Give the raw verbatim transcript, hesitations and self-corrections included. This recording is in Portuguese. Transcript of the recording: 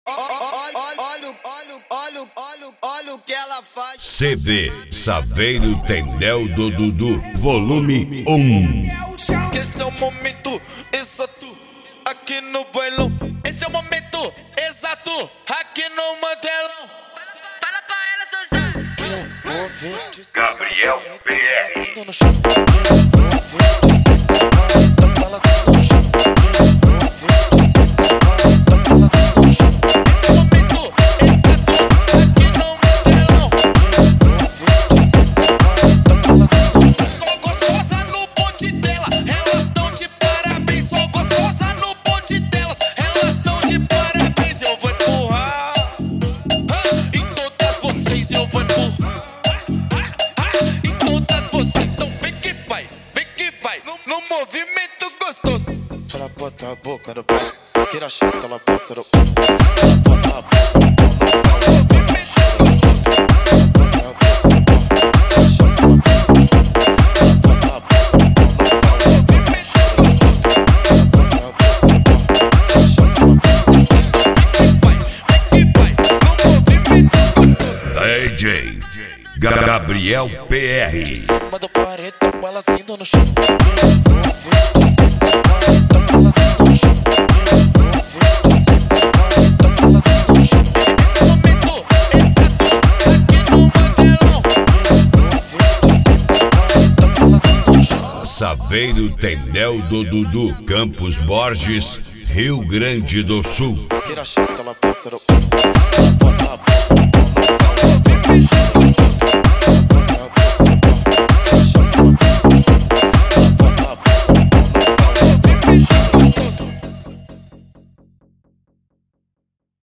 Olha, olha, olha, olha, olha o que ela faz. C D Saveiro Tendel do Dudu, volume um. Que esse é o momento exato aqui no bailão. Esse é o momento exato aqui no Mandelão. Fala pra ela, seu Zé. Eu vou ver Gabriel P R. no chão. No movimento gostoso. Ela bota a boca no pau, tira a chata, ela bota no pau. Ela bota a boca no pau, no movimento gostoso. Ela bota a boca no pau, tira a chata, ela bota no pau. Ela bota a boca no pau, no movimento gostoso. Ela bota a boca no pau, tira a chata, ela bota no pau. Vem que vai, vem que vai, no movimento gostoso. D J Gabriel P R. Em cima do paredão, ela saindo no chão. Saveiro Tendel do Dudu, Campos Borges, Rio Grande do Sul. Tira a chata, ela bota no pau. Ela bota a boca no pau, no pau.